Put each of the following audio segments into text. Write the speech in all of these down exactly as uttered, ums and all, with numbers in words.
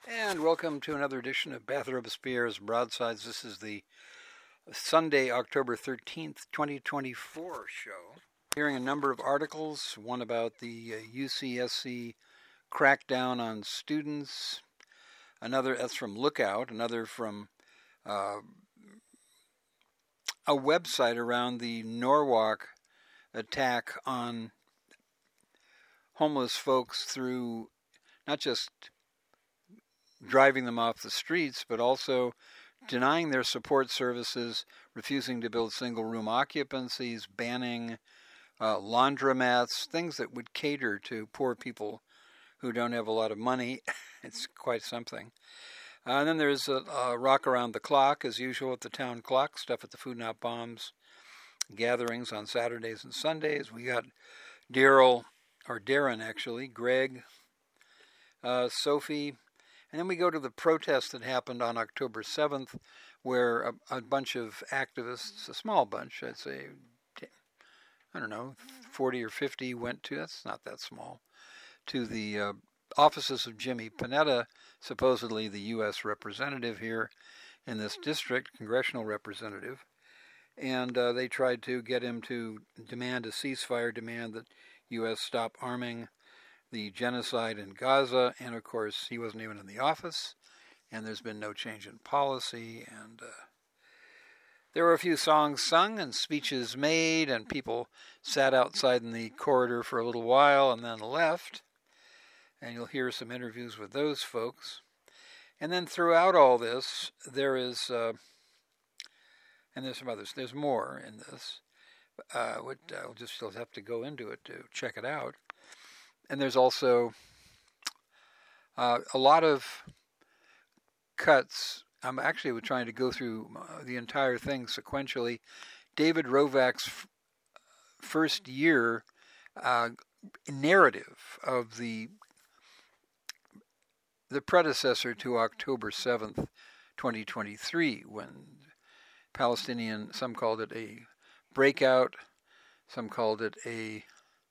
And welcome to another edition of Bath Robespierre's Broadsides. This is the Sunday, October thirteenth, twenty twenty-four show. Hearing a number of articles, one about the uh, U C S C crackdown on students, another that's from Lookout, another from uh, a website around the Norwalk attack on homeless folks through not just driving them off the streets, but also denying their support services, refusing to build single-room occupancies, banning uh, laundromats, things that would cater to poor people who don't have a lot of money. It's quite something. Uh, and then there's a, a rock around the clock, as usual, at the town clock, stuff at the Food Not Bombs gatherings on Saturdays and Sundays. We got Daryl, or Darren actually, Greg, uh, Sophie. And then we go to the protest that happened on October seventh, where a, a bunch of activists, a small bunch, I'd say, I don't know, forty or fifty went to, that's not that small, to the uh, offices of Jimmy Panetta, supposedly the U S representative here in this district, congressional representative. And uh, they tried to get him to demand a ceasefire, demand that U S stop arming the genocide in Gaza, and of course he wasn't even in the office, and there's been no change in policy, and uh, there were a few songs sung and speeches made, and people sat outside in the corridor for a little while and then left, and you'll hear some interviews with those folks. And then throughout all this, there is, uh, and there's some others, there's more in this, uh, which I'll just still have to go into it to check it out. And there's also uh, a lot of cuts. I'm actually trying to go through the entire thing sequentially. David Rovak's f- first year uh, narrative of the the predecessor to October seventh, twenty twenty-three, when Palestinian, some called it a breakout, some called it a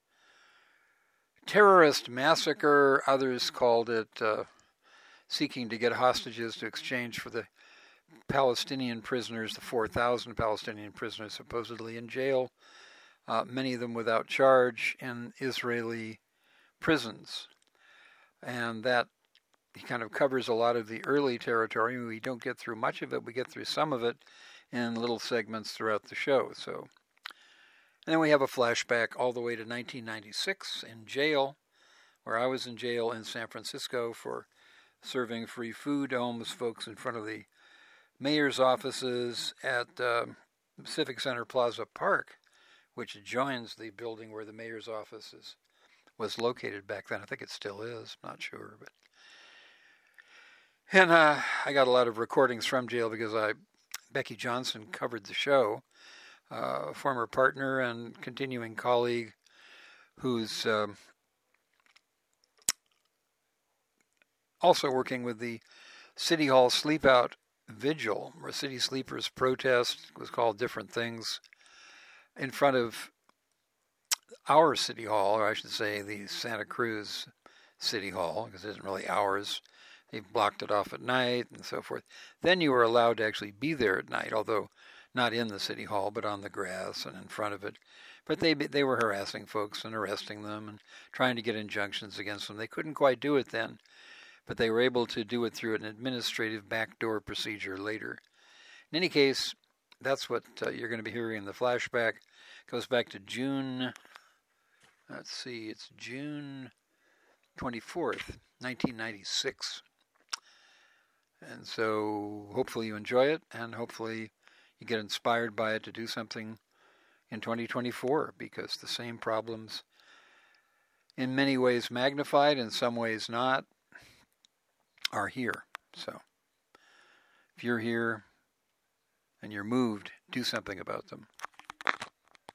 terrorist massacre, others called it uh, seeking to get hostages to exchange for the Palestinian prisoners, the four thousand Palestinian prisoners supposedly in jail, uh, many of them without charge in Israeli prisons. And that he kind of covers a lot of the early territory. We don't get through much of it. We get through some of it in little segments throughout the show. So. And then we have a flashback all the way to nineteen ninety-six in jail, where I was in jail in San Francisco for serving free food to homeless folks in front of the mayor's offices at uh, Pacific Center Plaza Park, which adjoins the building where the mayor's office is, was located back then. I think it still is, I'm not sure. But And uh, I got a lot of recordings from jail because I Becky Johnson covered the show. Uh, former partner and continuing colleague who's uh, also working with the City Hall Sleepout Vigil, where City Sleepers protest, was called different things, in front of our City Hall, or I should say the Santa Cruz City Hall, because it isn't really ours. They blocked it off at night and so forth. Then you were allowed to actually be there at night, although not in the city hall, but on the grass and in front of it. But they they were harassing folks and arresting them and trying to get injunctions against them. They couldn't quite do it then, but they were able to do it through an administrative backdoor procedure later. In any case, that's what uh, you're going to be hearing in the flashback. It goes back to June, let's see, it's June twenty-fourth, nineteen ninety-six. And so hopefully you enjoy it, and hopefully you get inspired by it to do something in twenty twenty-four, because the same problems, in many ways magnified, in some ways not, are here. So if you're here and you're moved, do something about them.